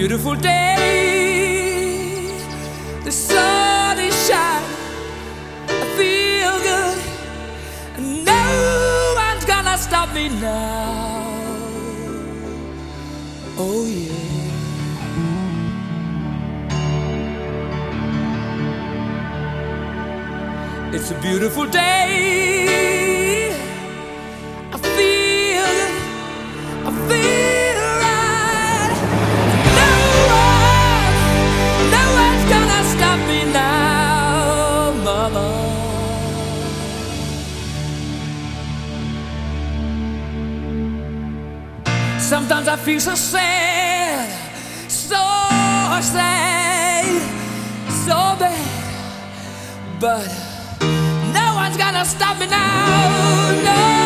beautiful day. The sun is shining, I feel good. No one's gonna stop me now. Oh yeah. It's a beautiful day. I feel good, I feel right. No one's gonna stop me now, mama. Sometimes I feel so sad, so sad, so bad, but no one's gonna stop me now, no.